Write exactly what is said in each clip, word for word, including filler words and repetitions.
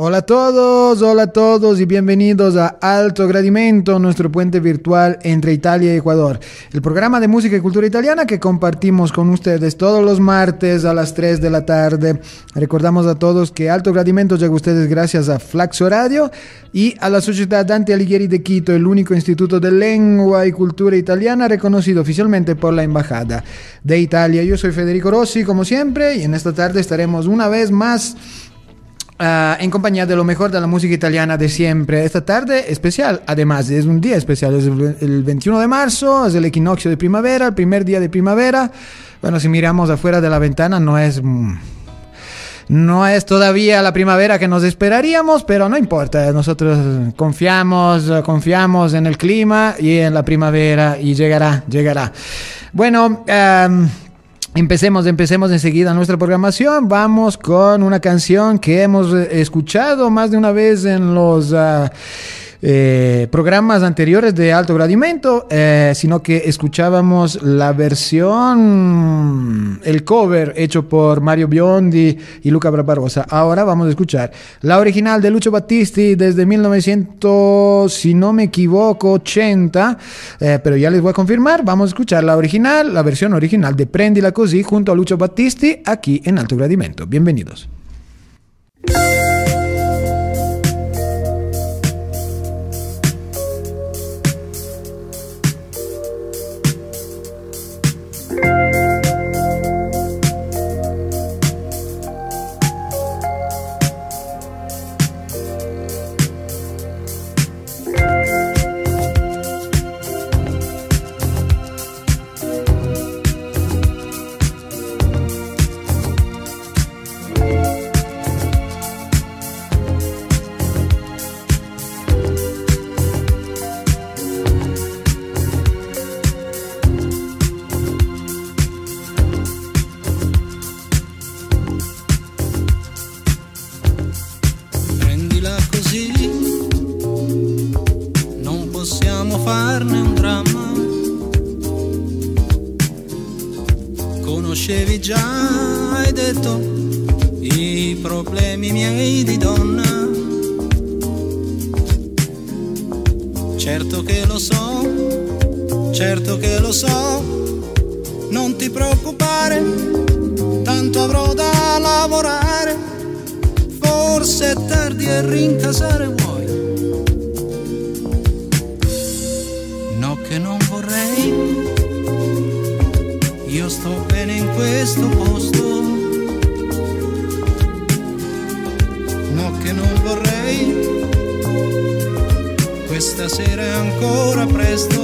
Hola a todos, hola a todos y bienvenidos a Alto Gradimento, nuestro puente virtual entre Italia y Ecuador. El programa de música y cultura italiana que compartimos con ustedes todos los martes a las tres de la tarde. Recordamos a todos que Alto Gradimento llega a ustedes gracias a Flaxo Radio y a la Sociedad Dante Alighieri de Quito, el único instituto de lengua y cultura italiana reconocido oficialmente por la Embajada de Italia. Yo soy Federico Rossi, como siempre, y en esta tarde estaremos una vez más Uh, en compañía de lo mejor de la música italiana de siempre. Esta tarde especial, además es un día especial, es el, el veintiuno de marzo, es el equinoccio de primavera, el primer día de primavera. Bueno, si miramos afuera de la ventana no es no es todavía la primavera que nos esperaríamos, pero no importa, nosotros confiamos confiamos en el clima y en la primavera y llegará, llegará. Bueno, um, Empecemos, empecemos enseguida nuestra programación. Vamos con una canción que hemos escuchado más de una vez en los uh, eh, programas anteriores de Alto Gradimento, eh, sino que escuchábamos la versión, el cover hecho por Mario Biondi y Luca Barbarossa. Ahora vamos a escuchar la original de Lucio Battisti desde mil novecientos, si no me equivoco, ochenta, eh, pero ya les voy a confirmar. Vamos a escuchar la original, la versión original de Prendila Così junto a Lucio Battisti aquí en Alto Gradimento. Bienvenidos. Conoscevi già, hai detto, i problemi miei di donna. Certo che lo so, certo che lo so, non ti preoccupare, tanto avrò da lavorare, forse è tardi e rincasare vuoi. No che non vorrei, io sto bene in questo posto. No che non vorrei, questa sera è ancora presto.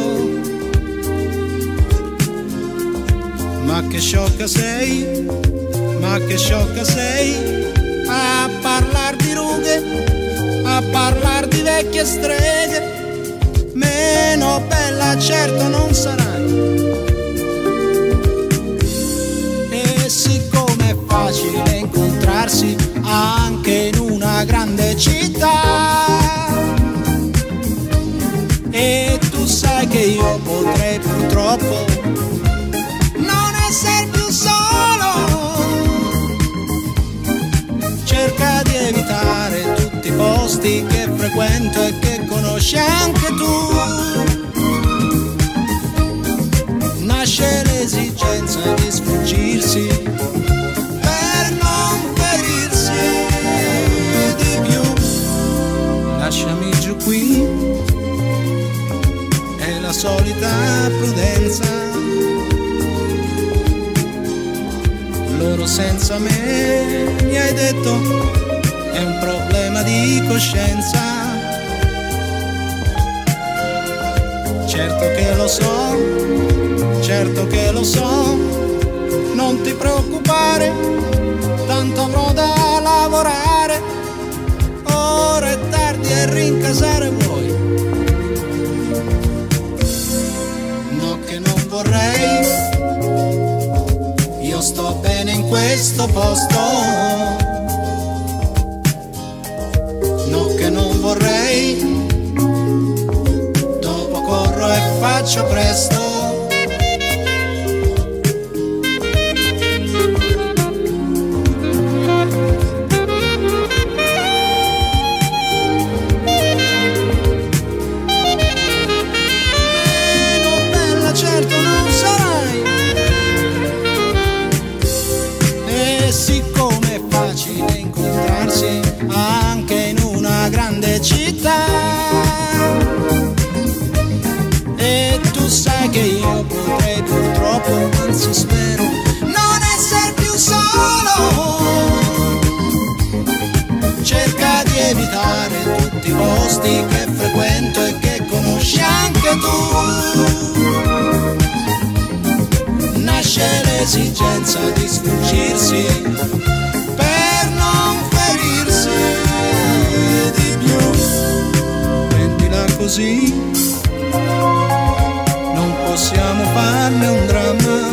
Ma che sciocca sei, ma che sciocca sei, a parlar di rughe, a parlar di vecchie streghe. Meno bella certo non sarai. Siccome è facile incontrarsi anche in una grande città, e tu sai che io potrei purtroppo non essere più solo, cerca di evitare tutti i posti che frequento e che conosci anche tu. Nasce l'esigenza di sfuggirsi per non ferirsi di più. Lasciami giù qui, è la solita prudenza. Loro senza me, mi hai detto, è un problema di coscienza. Certo che lo so, certo che lo so, non ti preoccupare, tanto avrò da lavorare, ora è tardi e rincasare vuoi. No che non vorrei, io sto bene in questo posto. No che non vorrei, dopo corro e faccio presto. spero non essere più solo. Cerca di evitare tutti i posti che frequento e che conosci anche tu. Nasce l'esigenza di sfuggirsi per non ferirsi di più. Prendila così, non possiamo farne un dramma.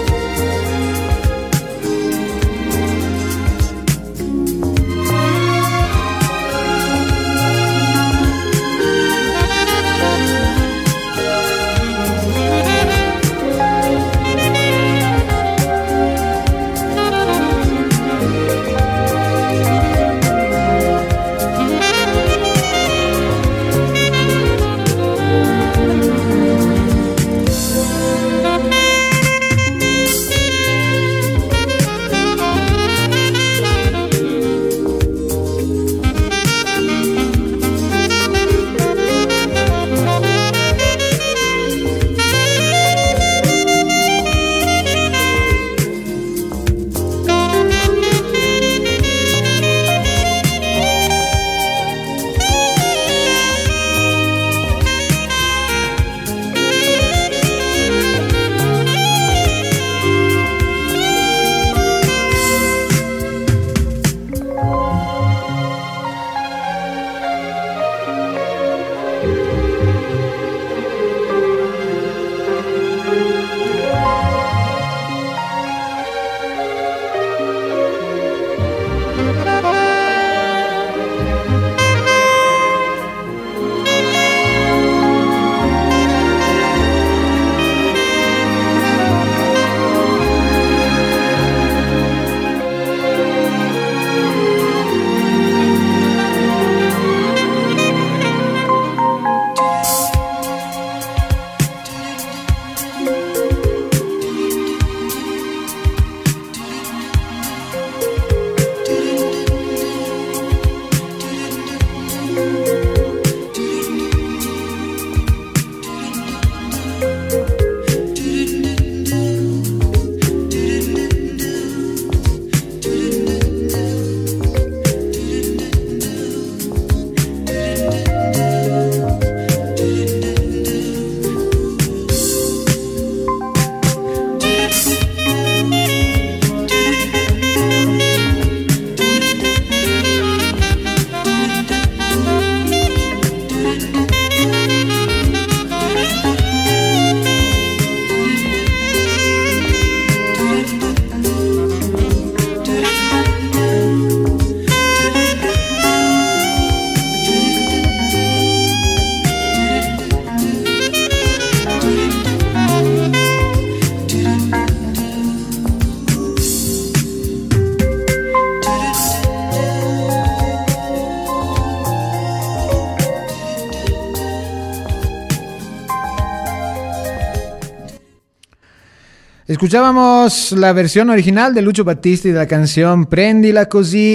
Escuchábamos la versión original de Lucio Battisti de la canción Prendila Così.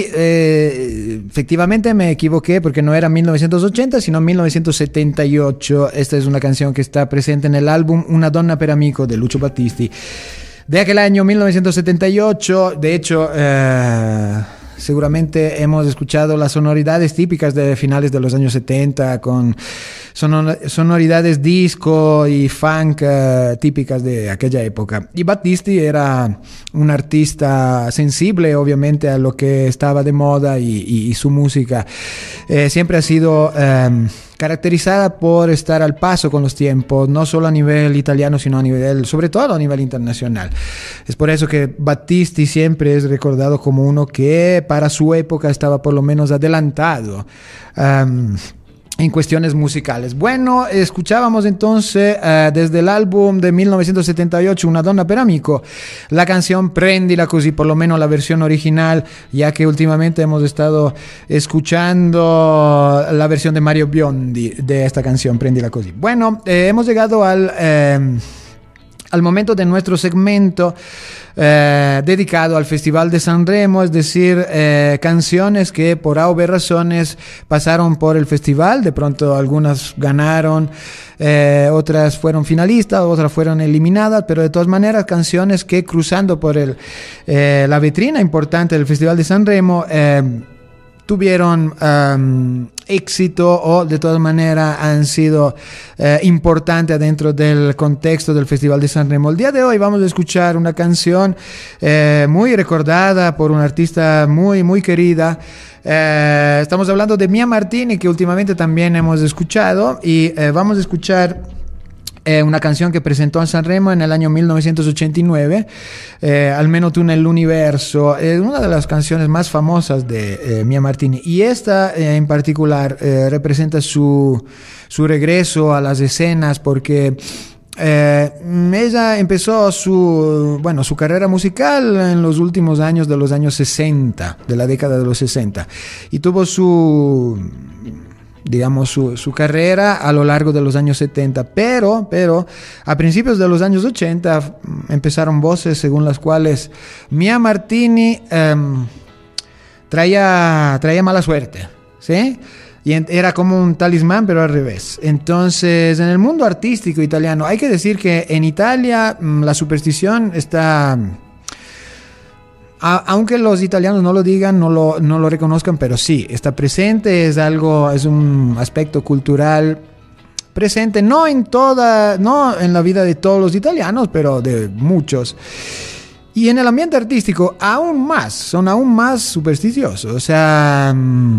Eh, efectivamente me equivoqué porque no era mil novecientos ochenta sino mil novecientos setenta y ocho. Esta es una canción que está presente en el álbum Una donna per amico de Lucio Battisti de aquel año mil novecientos setenta y ocho. De hecho, eh, seguramente hemos escuchado las sonoridades típicas de finales de los años setenta con sonoridades disco y funk uh, típicas de aquella época. Y Battisti era un artista sensible, obviamente, a lo que estaba de moda y, y, y su música eh, siempre ha sido um, caracterizada por estar al paso con los tiempos, no solo a nivel italiano, sino a nivel, sobre todo a nivel internacional. Es por eso que Battisti siempre es recordado como uno que para su época estaba por lo menos adelantado Um, en cuestiones musicales. Bueno, escuchábamos entonces uh, desde el álbum de mil novecientos setenta y ocho Una donna per amico, la canción Prendila Così, por lo menos la versión original, ya que últimamente hemos estado escuchando la versión de Mario Biondi de esta canción Prendila Così. Bueno, eh, hemos llegado al... Eh, al momento de nuestro segmento eh, dedicado al Festival de Sanremo, es decir, eh, canciones que por A o B razones pasaron por el festival. De pronto algunas ganaron, eh, otras fueron finalistas, otras fueron eliminadas, pero de todas maneras canciones que cruzando por el, eh, la vitrina importante del Festival de Sanremo eh, tuvieron um, éxito o de todas maneras han sido eh, importantes dentro del contexto del Festival de Sanremo. El día de hoy vamos a escuchar una canción eh, muy recordada por una artista muy muy querida. Eh, estamos hablando de Mia Martini, que últimamente también hemos escuchado, y eh, vamos a escuchar Eh, una canción que presentó en Sanremo en el año mil novecientos ochenta y nueve, eh, Almeno tu nell'universo, es una de las canciones más famosas de eh, Mia Martini, y esta eh, en particular eh, representa su, su regreso a las escenas, porque Eh, ella empezó su, bueno, su carrera musical en los últimos años de los años sesenta, de la década de los sesenta, y tuvo su digamos su, su carrera a lo largo de los años setenta, pero, pero a principios de los años ochenta empezaron voces según las cuales Mia Martini eh, traía, traía mala suerte, ¿sí? Y era como un talismán, pero al revés. Entonces, en el mundo artístico italiano, hay que decir que en Italia la superstición está... A, aunque los italianos no lo digan, no lo, no lo reconozcan, pero sí, está presente, es algo, es un aspecto cultural presente, no en toda, no en la vida de todos los italianos, pero de muchos. Y en el ambiente artístico, aún más, son aún más supersticiosos, o sea,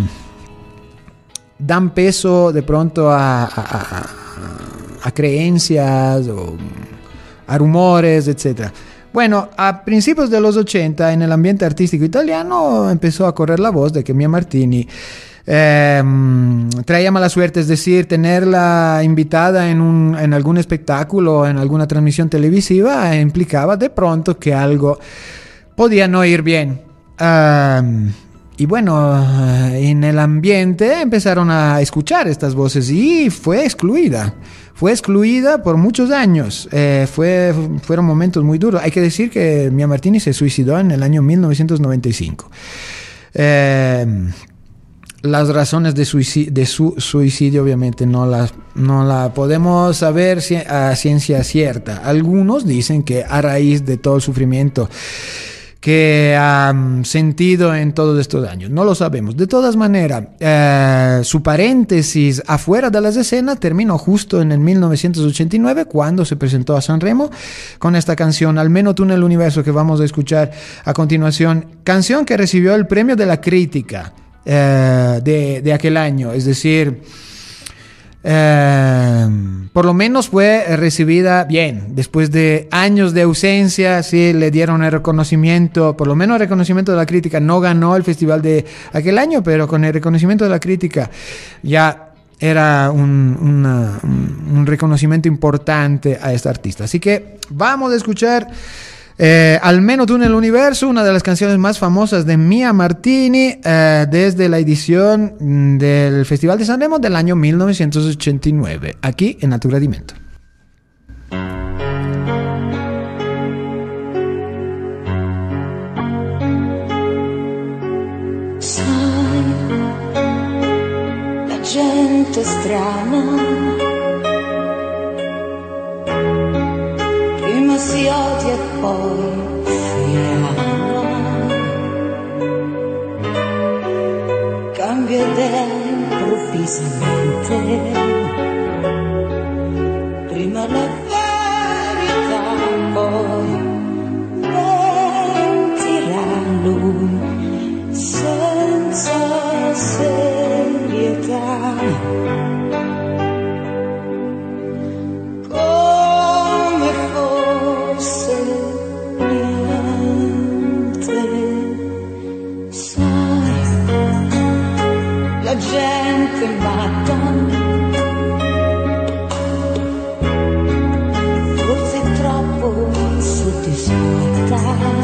dan peso de pronto a, a, a, a creencias o a rumores, etcétera. Bueno, a principios de los ochenta, en el ambiente artístico italiano empezó a correr la voz de que Mia Martini eh, traía mala suerte, es decir, tenerla invitada en, un, en algún espectáculo, en alguna transmisión televisiva, implicaba de pronto que algo podía no ir bien. Uh, y bueno, en el ambiente empezaron a escuchar estas voces y fue excluida. Fue excluida por muchos años, eh, fue, fueron momentos muy duros. Hay que decir que Mia Martini se suicidó en el año mil novecientos noventa y cinco. Eh, las razones de, suicidio, de su suicidio obviamente no las no la podemos saber a ciencia cierta. Algunos dicen que a raíz de todo el sufrimiento que ha um, sentido en todos estos años. No lo sabemos. De todas maneras, eh, su paréntesis afuera de las escenas terminó justo en el mil novecientos ochenta y nueve, cuando se presentó a Sanremo con esta canción, Almeno tu nell'universo, que vamos a escuchar a continuación. Canción que recibió el premio de la crítica eh, de, de aquel año, es decir... Eh, por lo menos fue recibida bien. Después de años de ausencia, sí le dieron el reconocimiento, por lo menos el reconocimiento de la crítica. No ganó el festival de aquel año, pero con el reconocimiento de la crítica ya era un, una, un, un reconocimiento importante a esta artista. Así que vamos a escuchar Eh, Almeno tu nell'universo, una de las canciones más famosas de Mia Martini eh, desde la edición del Festival de Sanremo del año mil novecientos ochenta y nueve, aquí en Alto Gradimento. Sai, la gente strana si odia e poi si ama, cambia idea improvvisamente, prima la verità, poi mentirà lui senza serietà. La gente matta, forse troppo soddisfatta,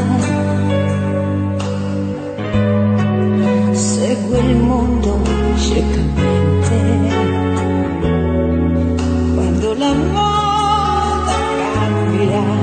segue il mondo ciecamente, quando la moda cambia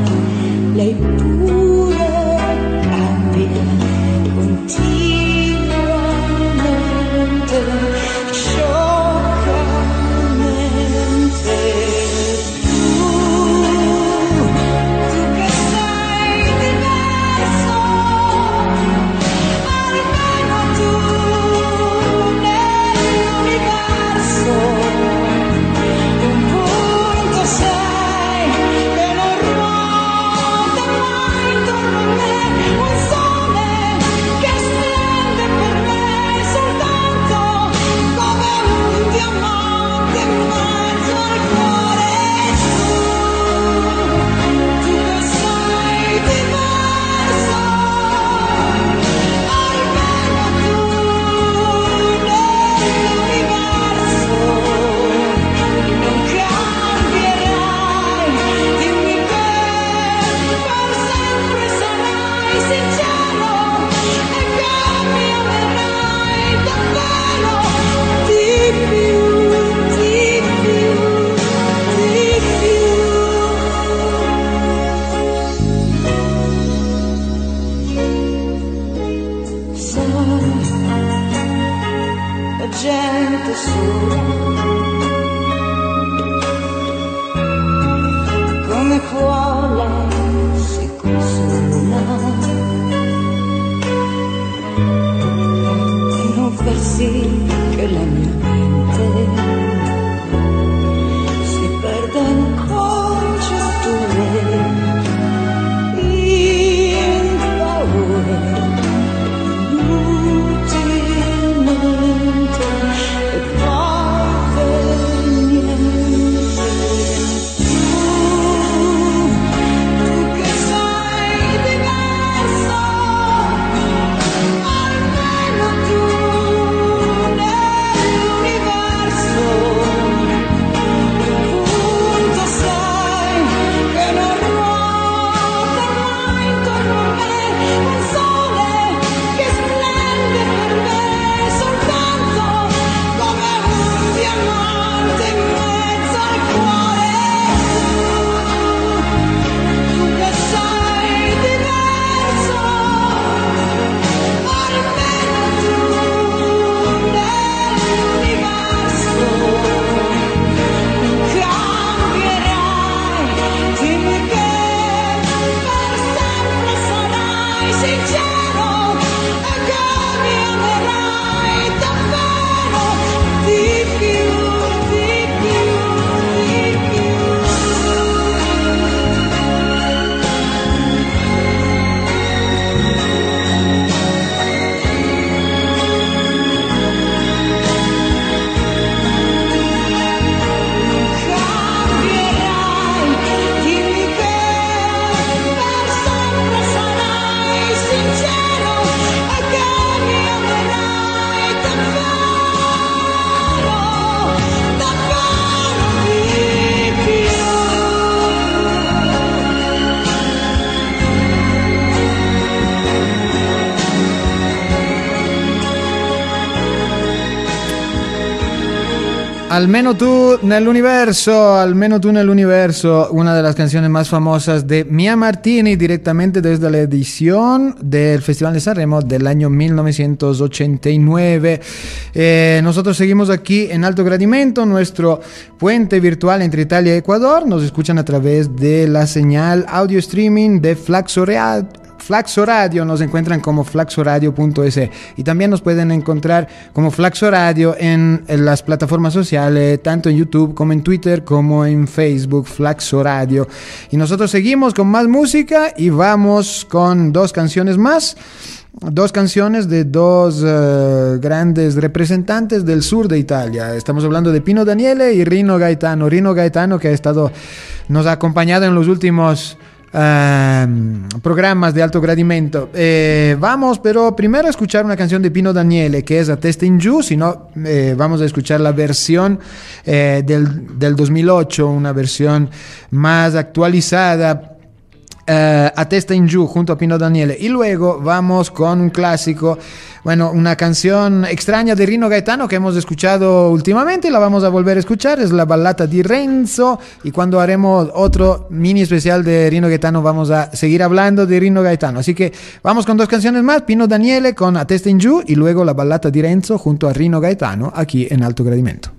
Almeno tú nell'universo, almeno tú nell'universo, una de las canciones más famosas de Mia Martini, directamente desde la edición del Festival de Sanremo del año mil novecientos ochenta y nueve. Eh, nosotros seguimos aquí en Alto Gradimento, nuestro puente virtual entre Italia y Ecuador. Nos escuchan a través de la señal audio streaming de Flaxo Radio. Flaxo Radio, nos encuentran como flaxoradio punto es y también nos pueden encontrar como Flaxo Radio en, en las plataformas sociales, tanto en YouTube como en Twitter como en Facebook, Flaxo Radio. Y nosotros seguimos con más música y vamos con dos canciones más. Dos canciones de dos uh, grandes representantes del sur de Italia. Estamos hablando de Pino Daniele y Rino Gaetano. Rino Gaetano, que ha estado, nos ha acompañado en los últimos Uh, programas de Alto Gradimento. Eh, vamos pero primero a escuchar una canción de Pino Daniele que es A Testa in Giù, si no eh, vamos a escuchar la versión eh, del, del dos mil ocho, una versión más actualizada. Uh, A Testa in Giù junto a Pino Daniele, y luego vamos con un clásico, bueno, una canción extraña de Rino Gaetano que hemos escuchado últimamente y la vamos a volver a escuchar, es la ballata di Renzo, y cuando haremos otro mini especial de Rino Gaetano vamos a seguir hablando de Rino Gaetano, así que vamos con dos canciones más, Pino Daniele con A Testa in Giù y luego la ballata di Renzo junto a Rino Gaetano aquí en Alto Gradimento.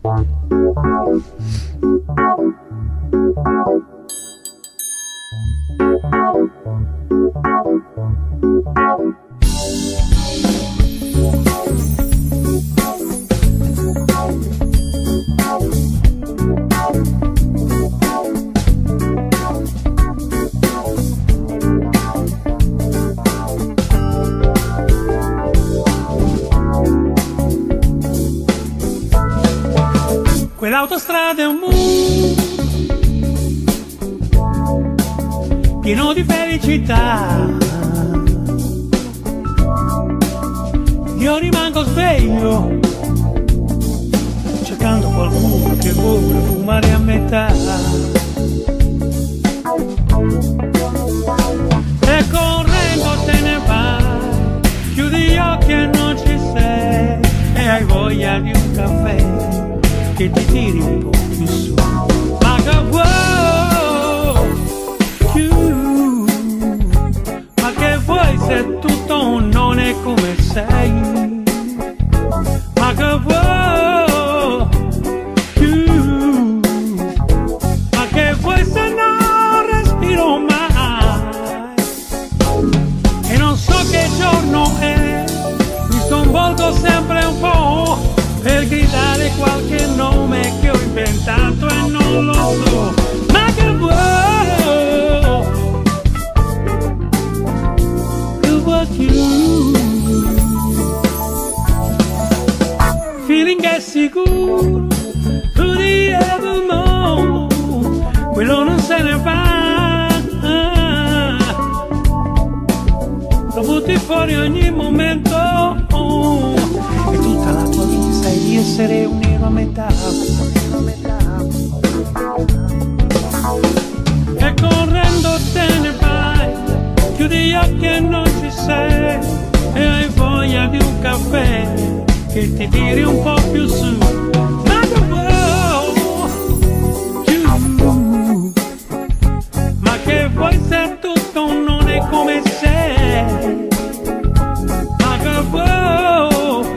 Quell'autostrada è un mondo pieno di felicità. Io rimango sveglio cercando qualcuno che vuole fumare a metà. E correndo te ne vai, chiudi gli occhi e non ci sei, e hai voglia di un caffè che ti tiri un po' più su. Ma che vuoi, più, ma che vuoi se tutto non è come sei? Ma che vuoi, più, ma che vuoi se non respiro mai? E non so che giorno è, mi sconvolgo sempre un po' per gridare qualche nome che ho inventato e non lo so. Ma che vuoi, che vuoi più? Feeling è sicuro, tu di ever know, quello non se ne va. Lo butti fuori ogni momento, oh, e tutta la tua vita sai di essere un nero a metà. E correndo te ne vai, chiudi gli occhi e non ci sei, e hai voglia di un caffè che ti tiri un po' più su. Ma che vuoi, più, ma che vuoi se tutto non è come sei? Ma che vuoi,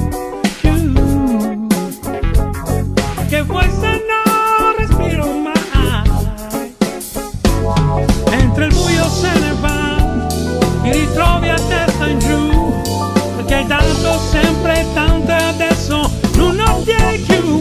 più, che vuoi se non respiro mai? Mentre il buio se ne va, mi ritrovi a testa in giù, perché hai dato sempre tanto e adesso non ho più.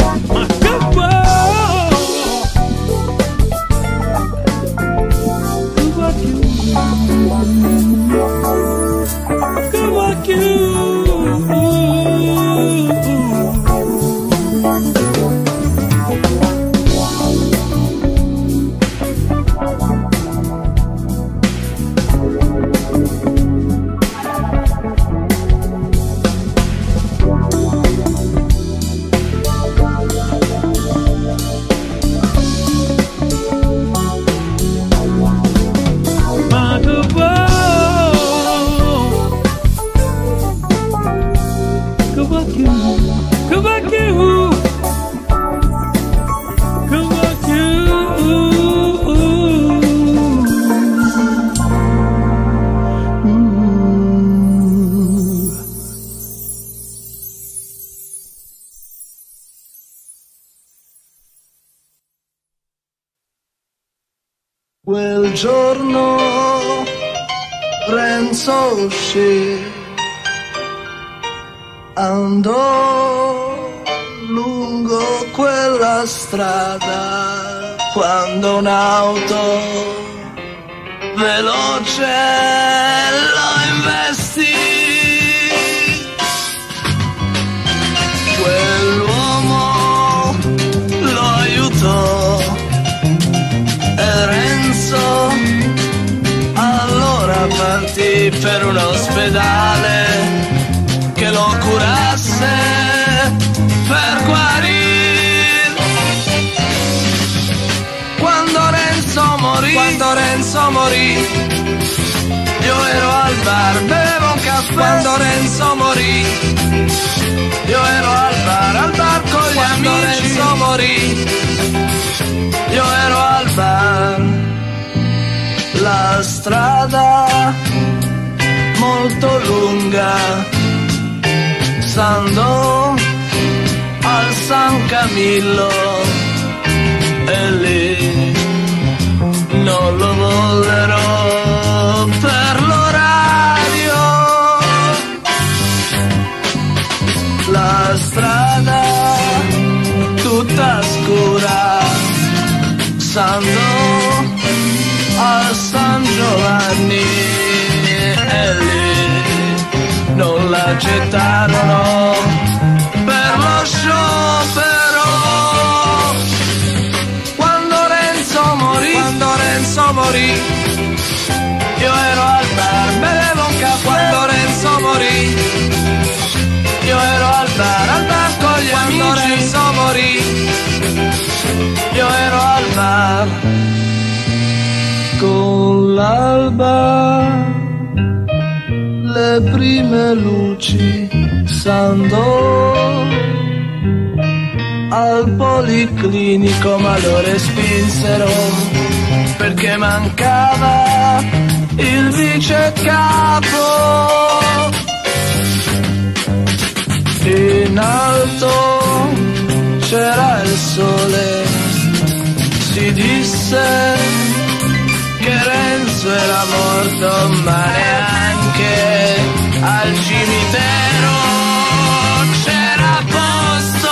Quel giorno Renzo uscì, andò lungo quella strada quando un'auto veloce lo investì. Quell'uomo lo aiutò e Renzo allora partì per un ospedale che lo curasse per guarire. Quando Renzo morì, quando Renzo morì, io ero al bar, bevevo un caffè. Quando Renzo morì, io ero al bar, al bar con gli quando amici. Renzo morì, io ero al bar. La strada molto lunga s'andò al San Camillo e lì non lo vollero per l'orario. La strada tutta scura s'andò a San Giovanni e lì non l'accettarono per lo sciopero. Quando Renzo morì, quando Renzo morì, io ero al bar, bevevo un caffè. Quando Renzo morì, io ero al bar, al bar con gli amici. Quando Renzo morì, io ero al bar. Con l'alba, le prime luci s'andò al policlinico ma lo respinsero perché mancava il vice capo. In alto c'era il sole, si disse che Renzo era morto, ma neanche al cimitero c'era posto.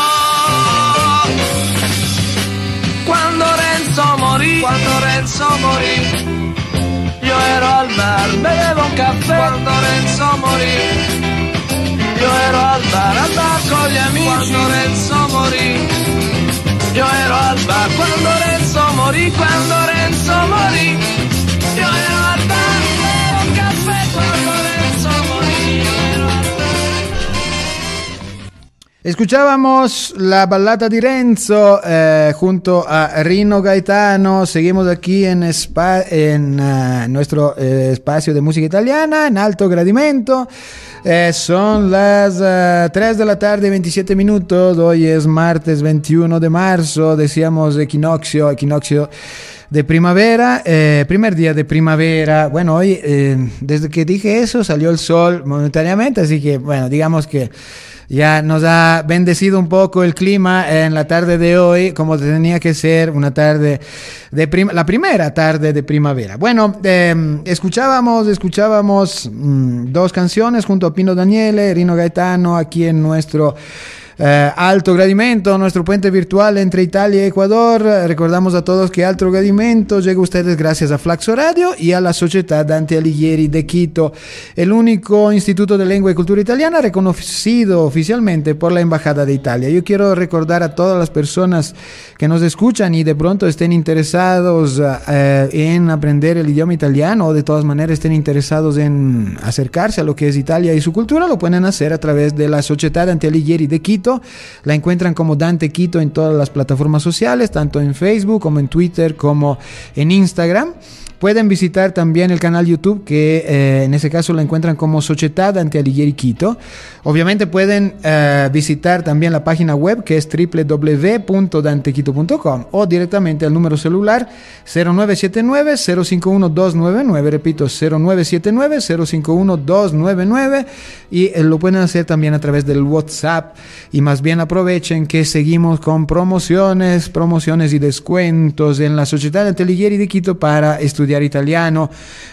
Quando Renzo morì, quando Renzo morì, io ero al bar, bevevo un caffè. Quando Renzo morì, io ero al bar, al bar con gli amici. Quando Renzo morì, io ero al bar. Quando Renzo morì, quando Renzo morì, io ero al bar, bevevo un caffè. Quando Renzo morì, io ero al bar. Escuchábamos la balada de Renzo eh, junto a Rino Gaetano. Seguimos aquí en, spa, en uh, nuestro eh, espacio de música italiana, en Alto Gradimento. Eh, son las uh, tres de la tarde, veintisiete minutos. Hoy es martes veintiuno de marzo. Decíamos equinoccio, equinoccio de primavera, eh, primer día de primavera. Bueno, hoy, eh, desde que dije eso, salió el sol momentáneamente, así que, bueno, digamos que ya nos ha bendecido un poco el clima en la tarde de hoy, como tenía que ser una tarde de prim- la primera tarde de primavera. Bueno, eh, escuchábamos, escuchábamos mmm, dos canciones junto a Pino Daniele, Rino Gaetano, aquí en nuestro Eh, Alto Gradimento, nuestro puente virtual entre Italia y Ecuador. Recordamos a todos que Alto Gradimento llega a ustedes gracias a Flaxo Radio y a la Società Dante Alighieri de Quito, el único instituto de lengua y cultura italiana reconocido oficialmente por la Embajada de Italia. Yo quiero recordar a todas las personas que nos escuchan y de pronto estén interesados eh, en aprender el idioma italiano, o de todas maneras estén interesados en acercarse a lo que es Italia y su cultura, lo pueden hacer a través de la Società Dante Alighieri de Quito. La encuentran como Dante Quito en todas las plataformas sociales, tanto en Facebook como en Twitter como en Instagram. Pueden visitar también el canal YouTube, que eh, en ese caso lo encuentran como Società Dante Alighieri Quito. Obviamente pueden eh, visitar también la página web, que es doble u doble u doble u punto dante quito punto com, o directamente al número celular cero nueve siete nueve cero cinco uno dos nueve nueve, repito, cero nueve siete nueve cero cinco uno dos nueve nueve, y eh, lo pueden hacer también a través del WhatsApp. Y más bien aprovechen que seguimos con promociones, promociones y descuentos en la Società Dante Alighieri de Quito para estudiar italiano.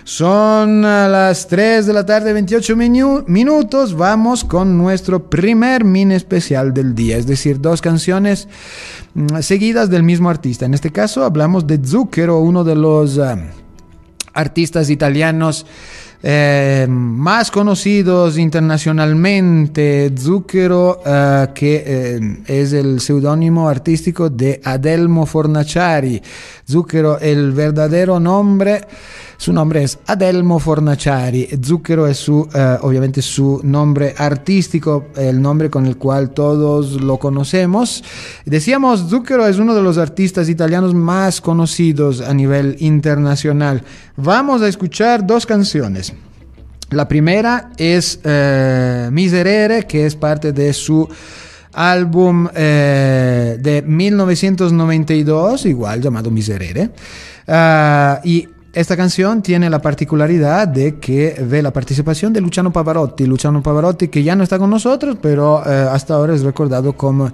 Son a las tres de la tarde, veintiocho minu- minutos. Vamos con nuestro primer mini especial del día, es decir, dos canciones mm, seguidas del mismo artista. En este caso hablamos de Zucchero, uno de los uh, artistas italianos Eh, más conocidos internacionalmente. Zucchero, uh, que eh, es el seudónimo artístico de Adelmo Fornaciari. Zucchero, el verdadero nombre, su nombre es Adelmo Fornaciari. Zucchero es su, uh, obviamente su nombre artístico, el nombre con el cual todos lo conocemos. Decíamos, Zucchero es uno de los artistas italianos más conocidos a nivel internacional. Vamos a escuchar dos canciones. La primera es eh, Miserere, que es parte de su álbum eh, de mil novecientos noventa y dos, igual llamado Miserere. Uh, y esta canción tiene la particularidad de que ve la participación de Luciano Pavarotti. Luciano Pavarotti, que ya no está con nosotros, pero eh, hasta ahora es recordado como...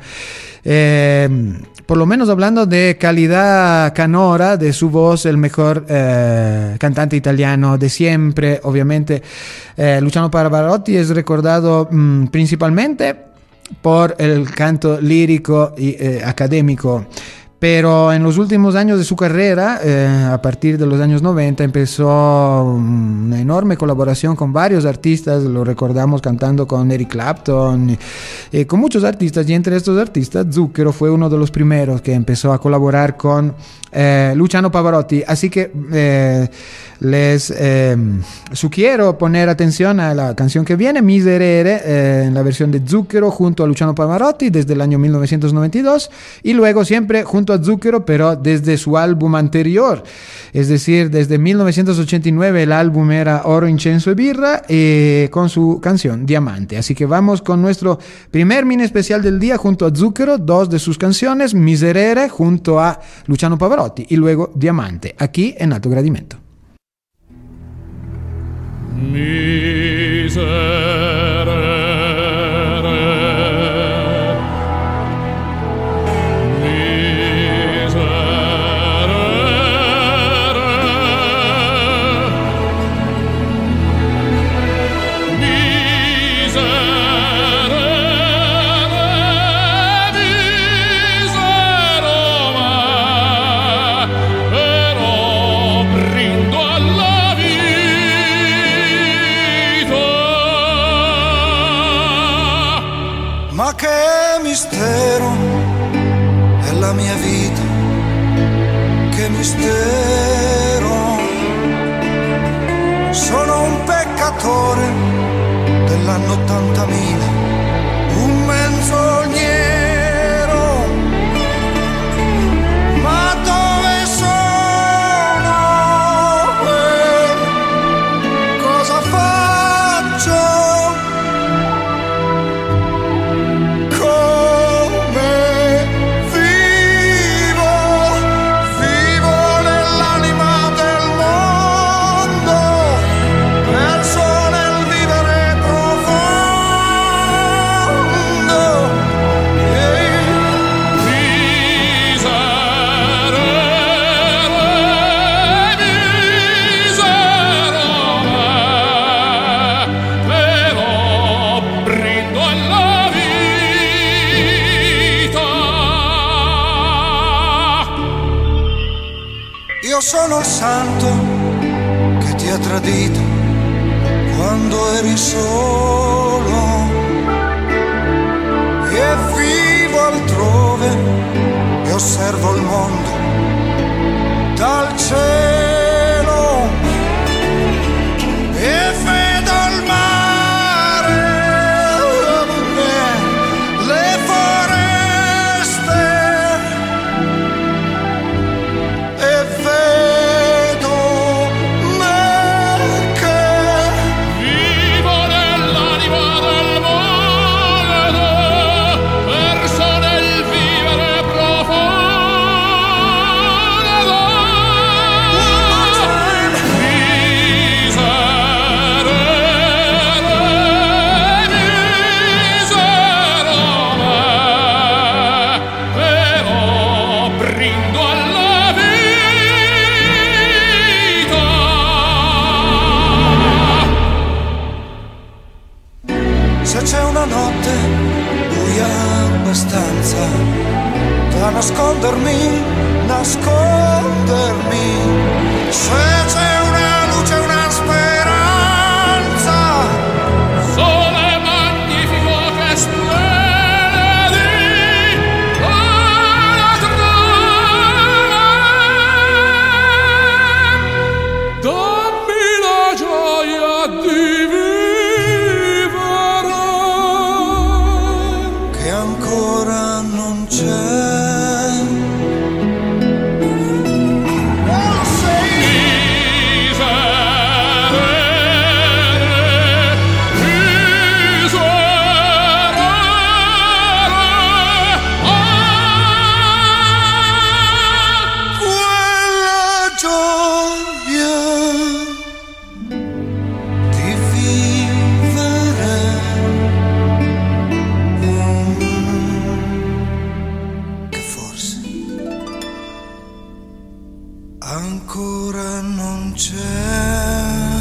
Eh, por lo menos hablando de calidad canora de su voz, el mejor eh, cantante italiano de siempre. Obviamente eh, Luciano Pavarotti es recordado mmm, principalmente por el canto lírico y eh, académico, pero en los últimos años de su carrera, eh, a partir de los años noventa, empezó una enorme colaboración con varios artistas. Lo recordamos cantando con Eric Clapton, eh, con muchos artistas, y entre estos artistas Zucchero fue uno de los primeros que empezó a colaborar con eh, Luciano Pavarotti. Así que eh, les eh, sugiero poner atención a la canción que viene, Miserere, eh, en la versión de Zucchero junto a Luciano Pavarotti desde el año mil novecientos noventa y dos, y luego siempre junto a Zucchero, pero desde su álbum anterior, es decir, desde mil novecientos ochenta y nueve el álbum era Oro, Incienso y Birra, eh, con su canción Diamante. Así que vamos con nuestro primer mini especial del día junto a Zucchero, dos de sus canciones, Miserere junto a Luciano Pavarotti y luego Diamante, aquí en Alto Gradimento. Miserere. Mistero è la mia vita, che mistero. Sono un peccatore dell'anno ottantamila, un menzognero. Ma dove sono? Eh, cosa faccio? Io sono il santo che ti ha tradito quando eri solo, e vivo altrove e osservo il mondo dal cielo e vedo il mare, le foreste e vedo ancora non c'è.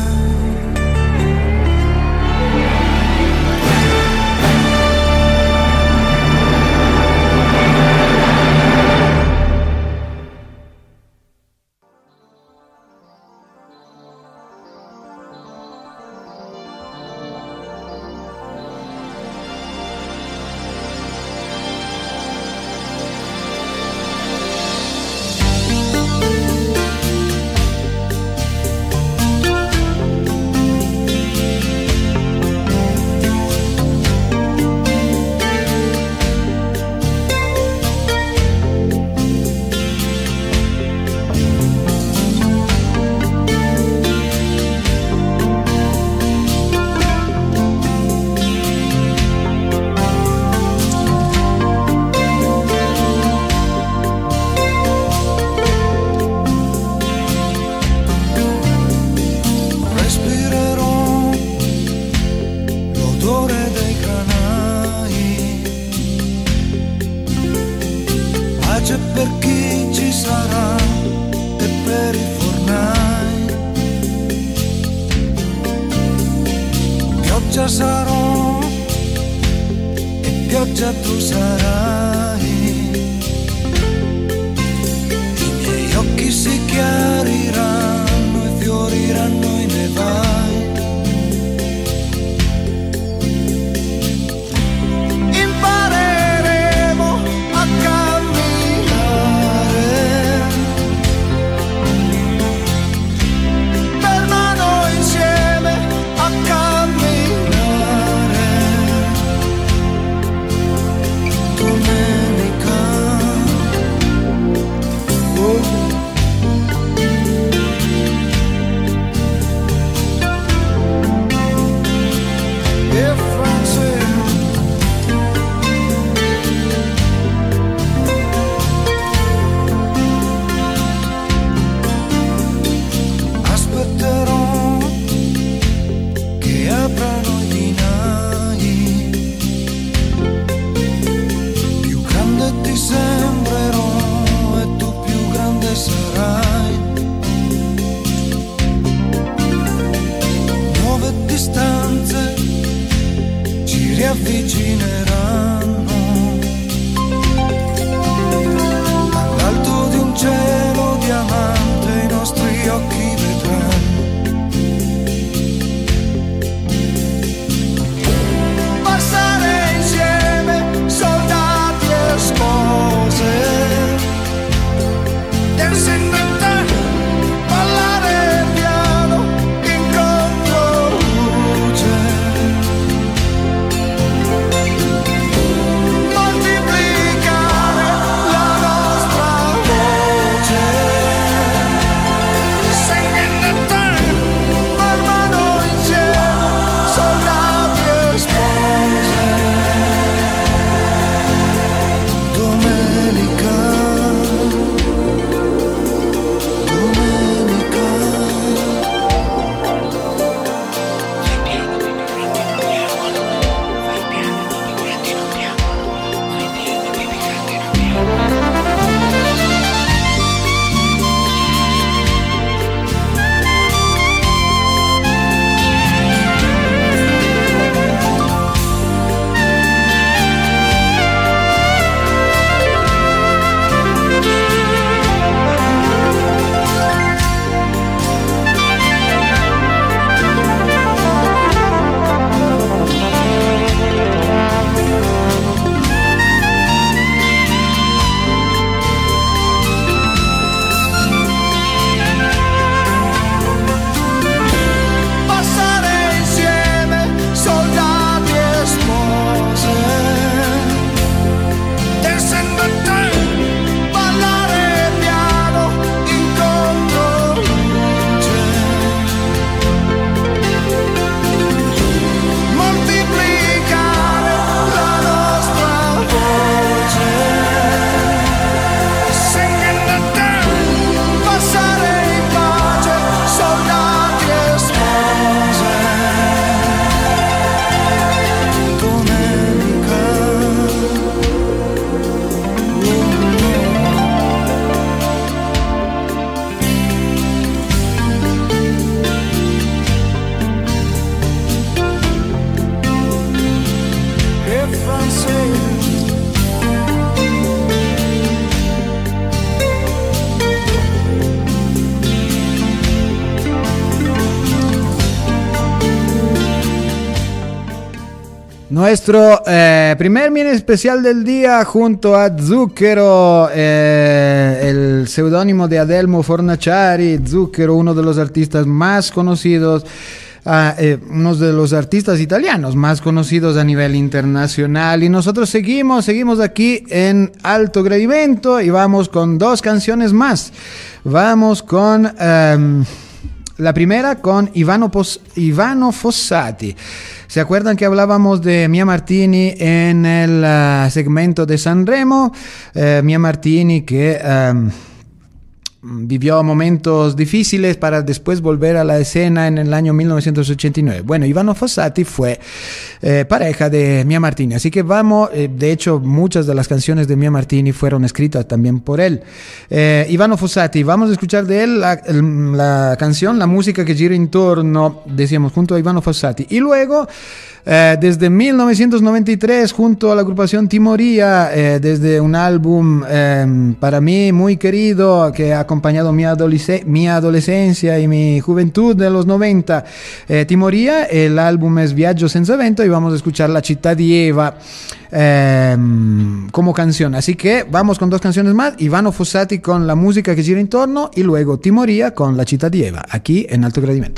Nuestro eh, primer mini especial del día junto a Zucchero, eh, el seudónimo de Adelmo Fornaciari. Zucchero, uno de los artistas más conocidos, uh, eh, uno de los artistas italianos más conocidos a nivel internacional. Y nosotros seguimos, seguimos aquí en Alto Gradimento y vamos con dos canciones más. Vamos con um, la primera con Ivano, Pos- Ivano Fossati. ¿Se acuerdan que hablábamos de Mia Martini en el uh, segmento de Sanremo? Uh, Mia Martini que um, vivió momentos difíciles para después volver a la escena en el año mil novecientos ochenta y nueve. Bueno, Ivano Fossati fue eh, pareja de Mia Martini, así que vamos, eh, de hecho muchas de las canciones de Mia Martini fueron escritas también por él. Eh, Ivano Fossati, vamos a escuchar de él la, la canción, la música que gira intorno, decíamos, junto a Ivano Fossati. Y luego, Eh, desde mil novecientos noventa y tres, junto a la agrupación Timoría, eh, desde un álbum eh, para mí muy querido que ha acompañado mi, adolesc- mi adolescencia y mi juventud de los noventa, eh, Timoría, el álbum es Viaggio senza vento y vamos a escuchar La città di Eva eh, como canción. Así que vamos con dos canciones más, Ivano Fossati con la música que gira intorno y luego Timoría con La città di Eva, aquí en Alto Gradimento.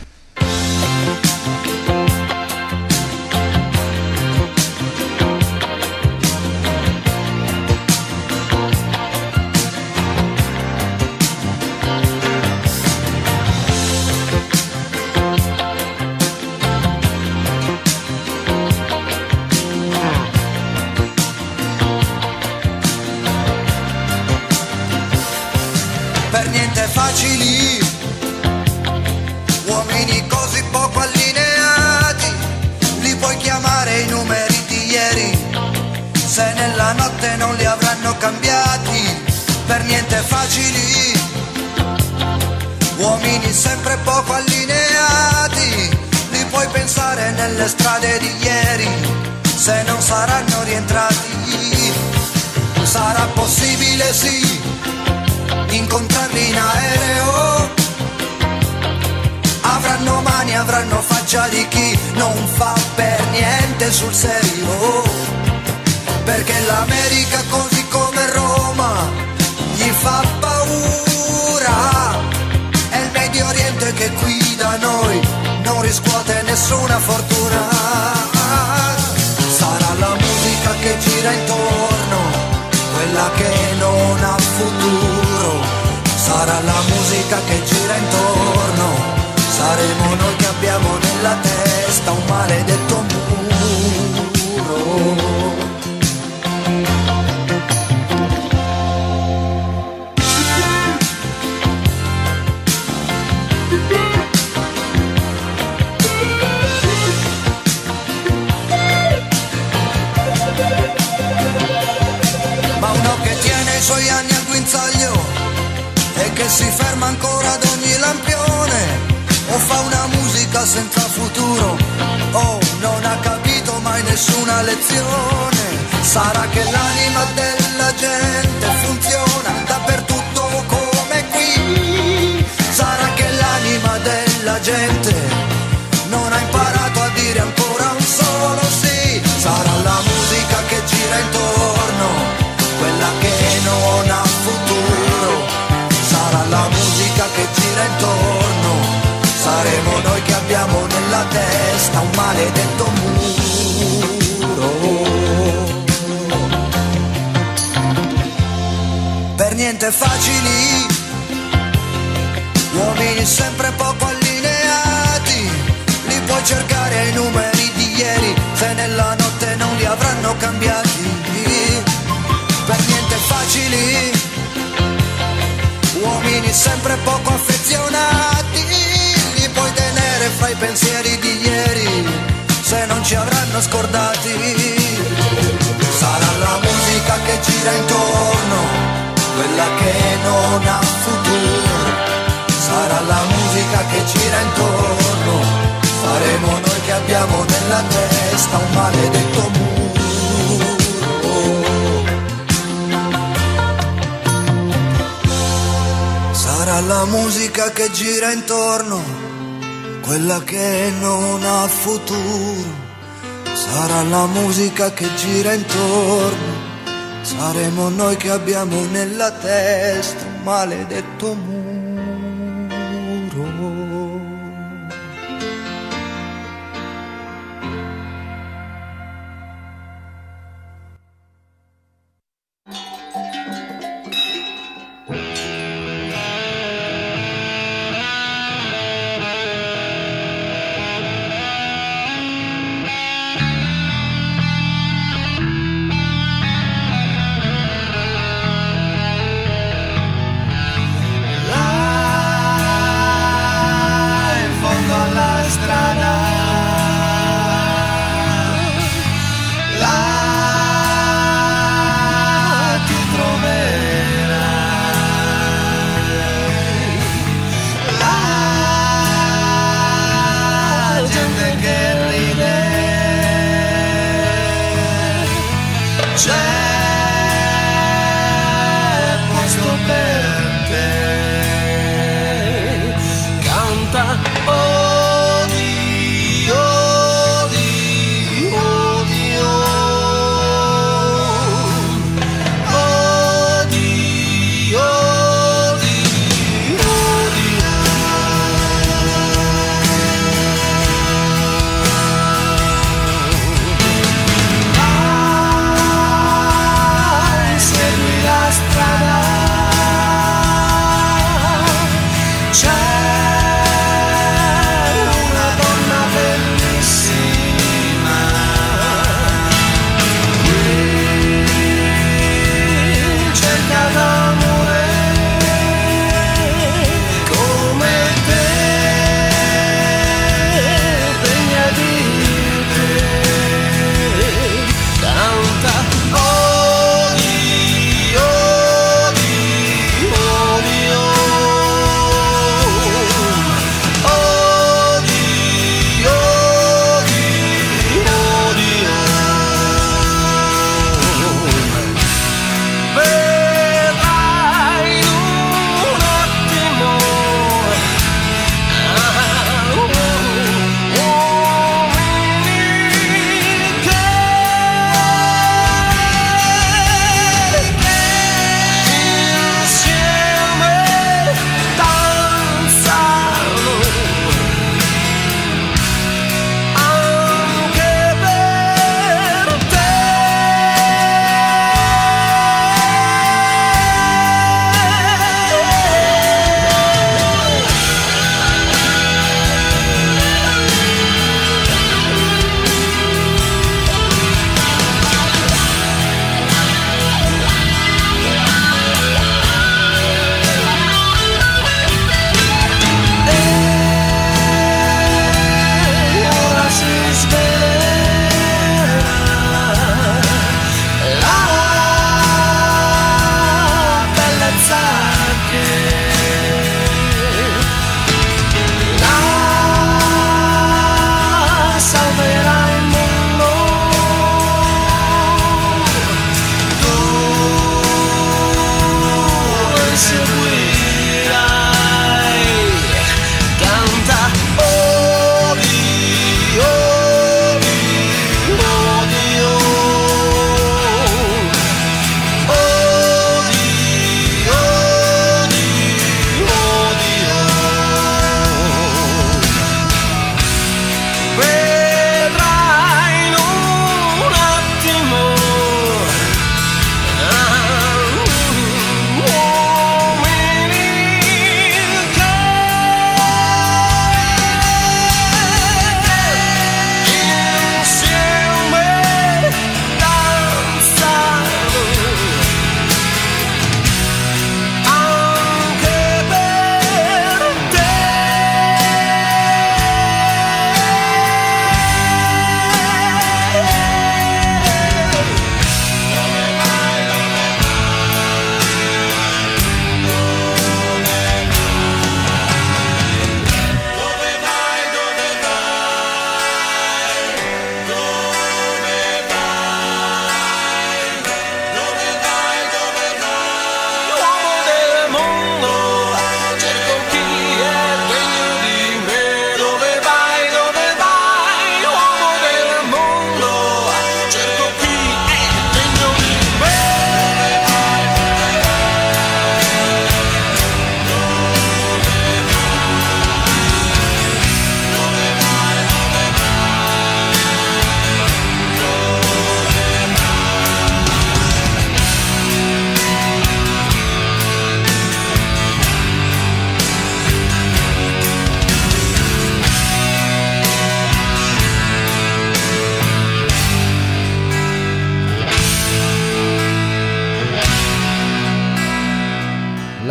Per niente facili, uomini così poco allineati, li puoi chiamare i numeri di ieri, se nella notte non li avranno cambiati. Per niente facili, uomini sempre poco allineati, li puoi pensare nelle strade di ieri, se non saranno rientrati. Sarà possibile sì incontrarli in aereo, avranno mani, avranno faccia di chi non fa per niente sul serio, perché l'America così come Roma gli fa paura, è il Medio Oriente che qui da noi non riscuote nessuna fortuna. Sarà la musica che gira intorno, quella che non ha futuro, sarà la musica che gira intorno, saremo noi che abbiamo nella testa un maledetto muro. Ma uno che tiene i suoi anni al guinzaglio e che si ferma ancora ad ogni lampione, o fa una musica senza futuro, o non ha capito mai nessuna lezione. Sarà che l'anima della gente funziona dappertutto come qui, sarà che l'anima della gente non ha imparato a dire ancora un solo sì. Sarà la musica che gira intorno, quella che non ha futuro, sarà la musica che gira intorno, saremo noi che abbiamo nella testa un maledetto muro. Per niente facili, uomini sempre poco allineati, li puoi cercare ai numeri di ieri, se nella notte non li avranno cambiati. Per niente facili, uomini sempre poco affezionati, li puoi tenere fra i pensieri di ieri, se non ci avranno scordati. Sarà la musica che gira intorno, quella che non ha futuro, sarà la musica che gira intorno, saremo noi che abbiamo nella testa un maledetto muro. Sarà la musica che gira intorno, quella che non ha futuro, sarà la musica che gira intorno, saremo noi che abbiamo nella testa un maledetto muro. La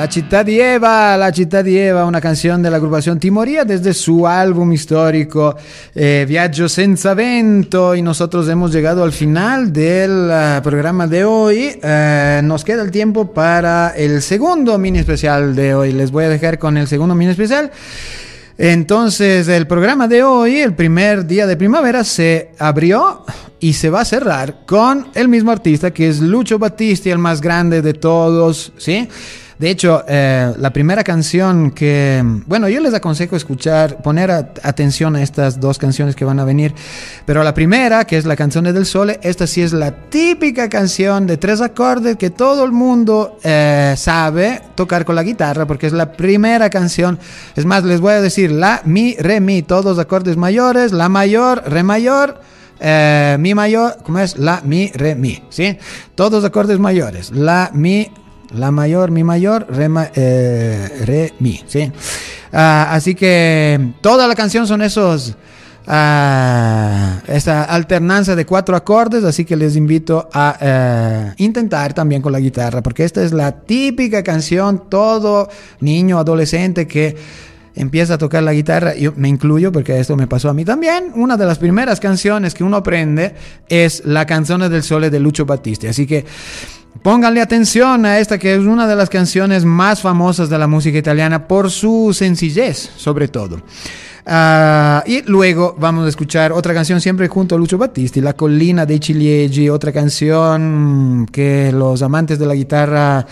La città di Eva, La città di Eva, una canción de la agrupación Timoría desde su álbum histórico eh, Viaggio senza vento. Y nosotros hemos llegado al final del uh, programa de hoy. Uh, nos queda el tiempo para el segundo mini especial de hoy. Les voy a dejar con el segundo mini especial. Entonces, el programa de hoy, el primer día de primavera, se abrió y se va a cerrar con el mismo artista, que es Lucio Battisti, el más grande de todos, ¿sí? De hecho, eh, la primera canción que... Bueno, yo les aconsejo escuchar, poner a, atención a estas dos canciones que van a venir. Pero la primera, que es la Canzone del Sole, esta sí es la típica canción de tres acordes que todo el mundo eh, sabe tocar con la guitarra, porque es la primera canción. Es más, les voy a decir la, mi, re, mi, todos acordes mayores, la mayor, re mayor, eh, mi mayor, ¿cómo es? La, mi, re, mi, ¿sí? Todos acordes mayores, la, mi, la mayor, mi mayor, re, eh, re mi, ¿sí? Uh, así que toda la canción son esos, uh, esta alternanza de cuatro acordes, así que les invito a uh, intentar también con la guitarra, porque esta es la típica canción, todo niño, adolescente que empieza a tocar la guitarra, yo me incluyo porque esto me pasó a mí también. Una de las primeras canciones que uno aprende es la Canzone del Sole de Lucio Battisti, así que pónganle atención a esta, que es una de las canciones más famosas de la música italiana por su sencillez, sobre todo. Uh, y luego vamos a escuchar otra canción siempre junto a Lucio Battisti, La Collina dei Ciliegi, otra canción que los amantes de la guitarra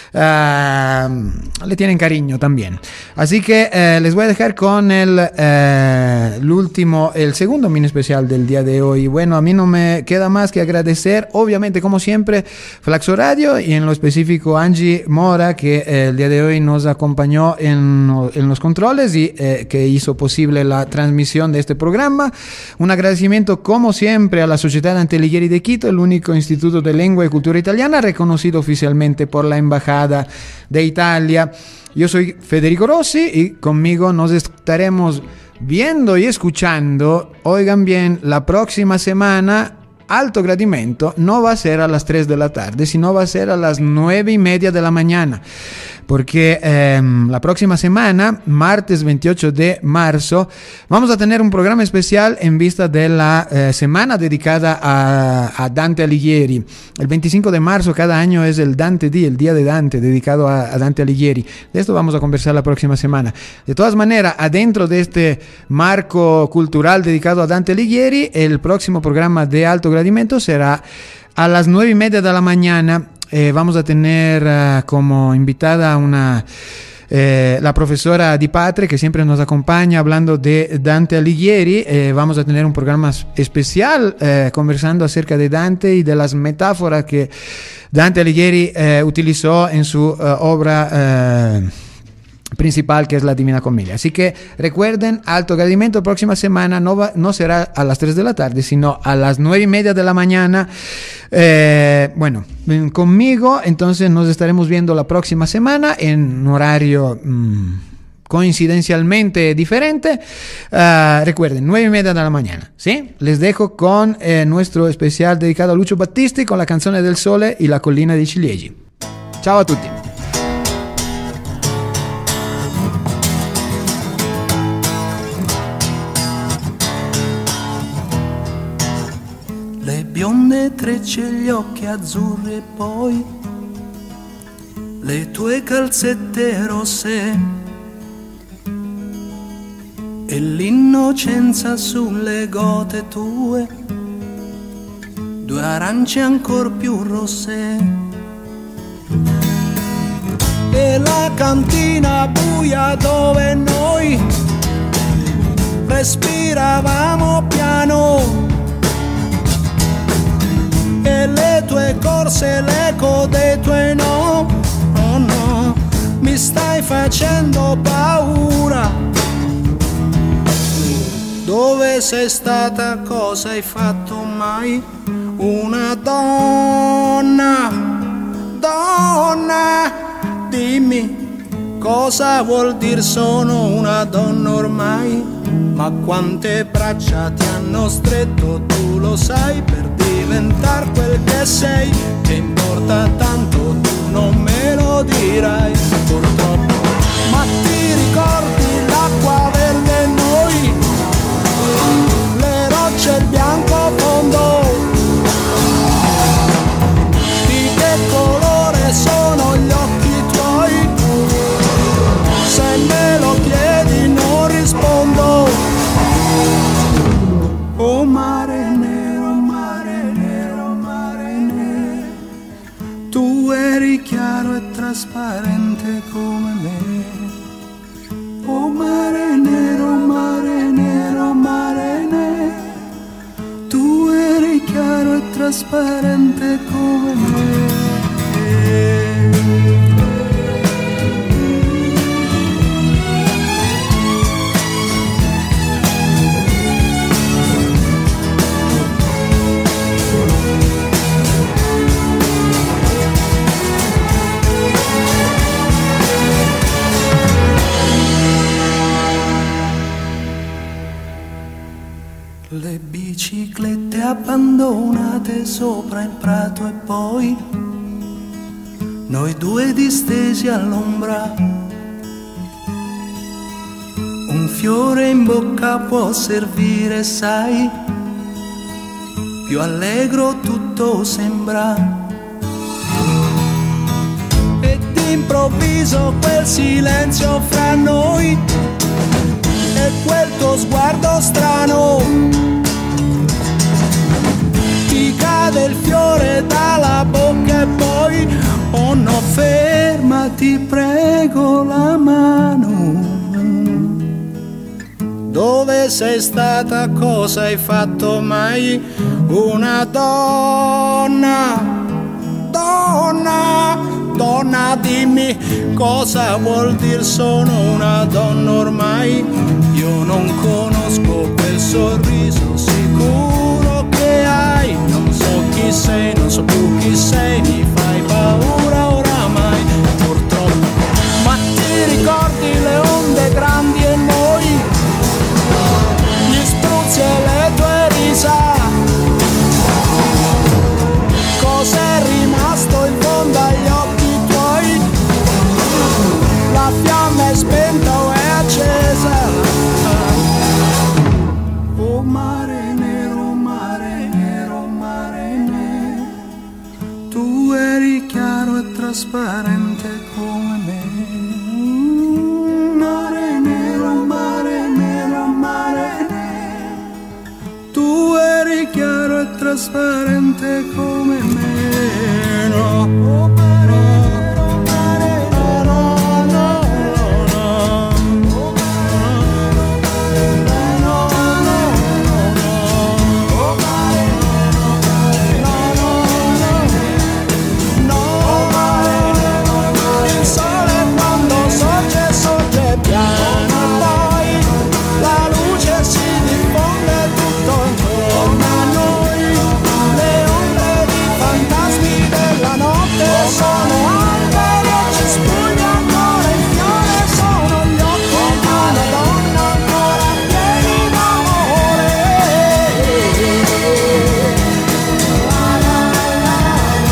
uh, le tienen cariño también. Así que uh, les voy a dejar con el, uh, el último, el segundo mini especial del día de hoy. Bueno, a mí no me queda más que agradecer, obviamente, como siempre, Flaxo Radio y en lo específico Angie Mora, que eh, el día de hoy nos acompañó en, en los controles y eh, que hizo posible la transmisión de este programa. Un agradecimiento como siempre a la Sociedad Dante Alighieri de Quito, el único instituto de lengua y cultura italiana reconocido oficialmente por la Embajada de Italia. Yo soy Federico Rossi y conmigo nos estaremos viendo y escuchando, oigan bien, la próxima semana. Alto Gradimento no va a ser a las tres de la tarde, sino va a ser a las nueve y media de la mañana, porque eh, la próxima semana, martes veintiocho de marzo, vamos a tener un programa especial en vista de la eh, semana dedicada a, a Dante Alighieri. El veinticinco de marzo cada año es el Dante Day, el día de Dante, dedicado a, a Dante Alighieri. De esto vamos a conversar la próxima semana. De todas maneras, adentro de este marco cultural dedicado a Dante Alighieri, el próximo programa de Alto Gradimento será a las nueve y media de la mañana. Eh, vamos a tener uh, como invitada una eh, la profesora Di Patre, que siempre nos acompaña hablando de Dante Alighieri. Eh, vamos a tener un programa especial eh, conversando acerca de Dante y de las metáforas que Dante Alighieri eh, utilizó en su uh, obra eh, principal, que es la Divina Comedia. Así que recuerden, Alto Gradimento próxima semana no, va, no será a las tres de la tarde, sino a las nueve y media de la mañana. Eh, bueno, conmigo, entonces nos estaremos viendo la próxima semana en un horario mmm, coincidencialmente diferente. Uh, recuerden, nueve y media de la mañana, ¿sí? Les dejo con eh, nuestro especial dedicado a Lucio Battisti, con la Canzone del Sole y La Collina dei Ciliegi. Ciao a tutti. Bionde trecce, gli occhi azzurri e poi le tue calzette rosse e l'innocenza sulle gote tue, due arance ancor più rosse e la cantina buia dove noi respiravamo piano e le tue corse, l'eco dei tuoi no, oh no, mi stai facendo paura. Dove sei stata, cosa hai fatto mai? Una donna, donna, dimmi cosa vuol dire sono una donna ormai? Ma quante braccia ti hanno stretto, tu lo sai, per diventare quel che sei, che importa tanto, tu non me lo lo dirai purtroppo. Ma ti ricordi l'acqua verde e noi, le rocce e il bianco fondo? Di che colore sono gli occhi tuoi? Se me lo chiedi non rispondo. Oh mare nero, mare nero, mare nero, tu eri chiaro e trasparente come me. Oh mare nero, mare nero, mare nero, tu eri chiaro e trasparente come me. Le biciclette abbandonate sopra il prato e poi noi due distesi all'ombra. Un fiore in bocca può servire, sai, più allegro tutto sembra. E d'improvviso quel silenzio fra noi e quel tuo sguardo strano. Ti cade il fiore dalla bocca e poi oh no, ferma, ti prego la mano. Dove sei stata, cosa hai fatto mai? Una donna, donna, donna, dimmi cosa vuol dire sono una donna ormai. Io non conosco quel sorriso sicuro che hai. Non so chi sei, non so più chi sei, mi fai paura oramai, purtroppo. Ma ti ricordi le onde grandi e noi, gli spruzzi e le tue risa? Cos'è rimasto in fondo agli occhi tuoi? La fiamma è spenta o è accesa? Oh mare nero, mare nero, mare nero, tu eri chiaro e trasparente come me. Mare nero, mare nero, mare nero, tu eri chiaro e trasparente come me. No. Oh, mare nero, mare nero, no, no, no. Oh, mare nero, no, no, no. Oh, mare nero, no, no, no. Oh, mare nero, mare. Il sole quando sorge, sorge piano e poi la luce si diffonde tutto intorno a noi. Le ombre di fantasmi della notte sono alberi e cespugli ancora in fiore, sono gli occhi di una donna ancora pieni d'amore. La la la la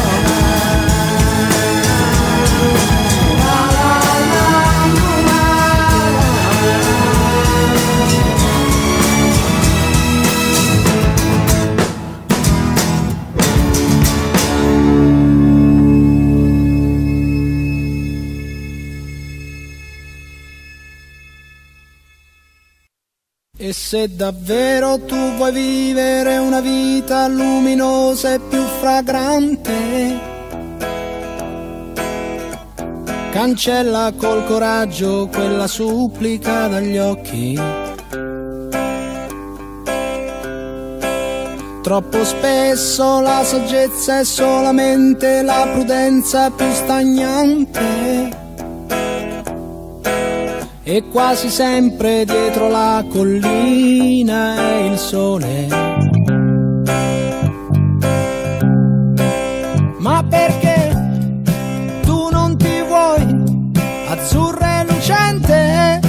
E se davvero tu vuoi vivere una vita luminosa e più fragrante, cancella col coraggio quella supplica dagli occhi. Troppo spesso la saggezza è solamente la prudenza più stagnante. E quasi sempre dietro la collina è il sole. Ma perché tu non ti vuoi azzurra e lucente?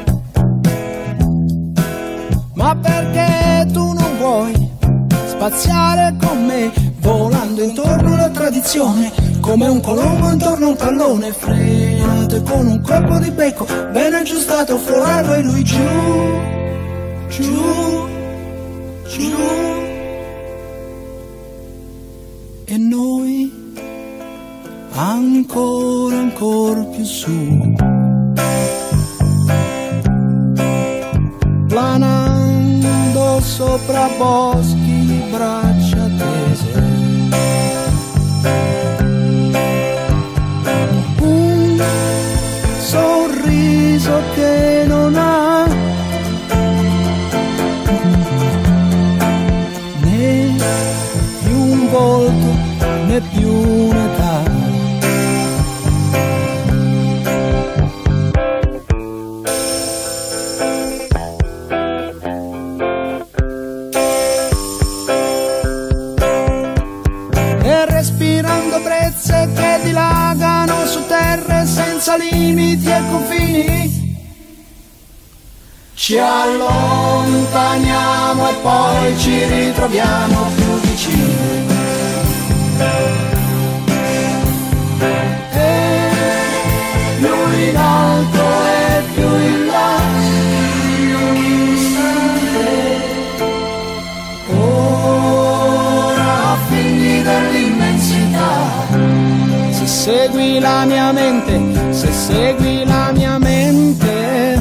Ma perché tu non vuoi spaziare con me, volando intorno alla tradizione, come un colombo intorno a un pallone, frenato e con un colpo di becco ben aggiustato Ferraro e lui giù, giù, giù, e noi ancora, ancora più su, planando sopra boschi di braccia tese. Un sorriso che non ha né più un volto né più un'età. Che dilagano su terre senza limiti e confini, ci allontaniamo e poi ci ritroviamo più vicini. E lui in alto e più in là, ora a figli dell'immensità. Se segui la mia mente, se segui la mia mente,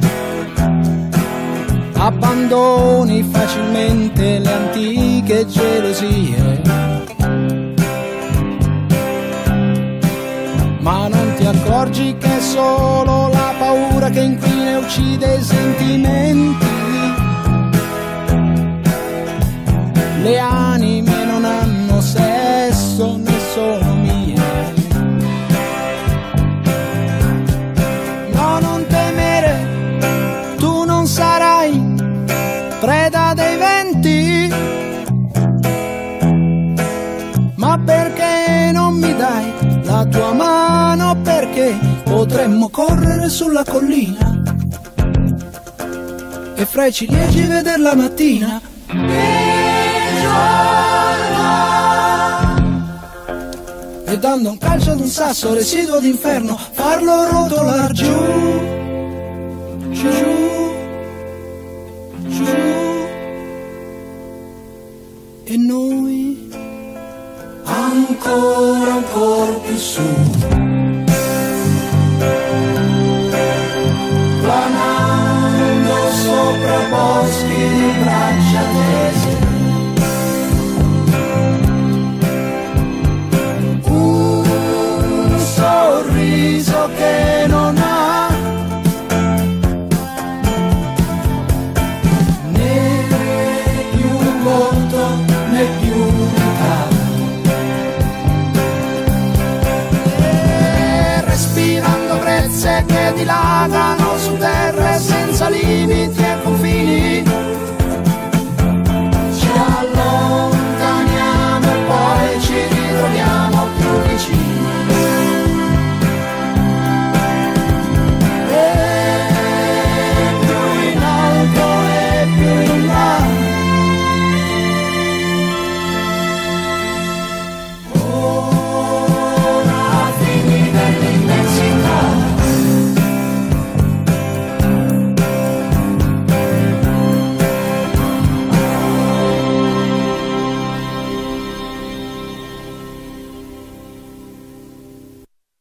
abbandoni facilmente le antiche gelosie. Ma non ti accorgi che è solo la paura che inquina e uccide i sentimenti. Le anime non hanno sesso né sono mie. No, non temere, tu non sarai preda dei venti. Ma perché non mi dai la tua mano? Perché potremmo correre sulla collina e fra i ciliegi veder la mattina. E dando un calcio ad un sasso residuo d'inferno farlo rotolar giù.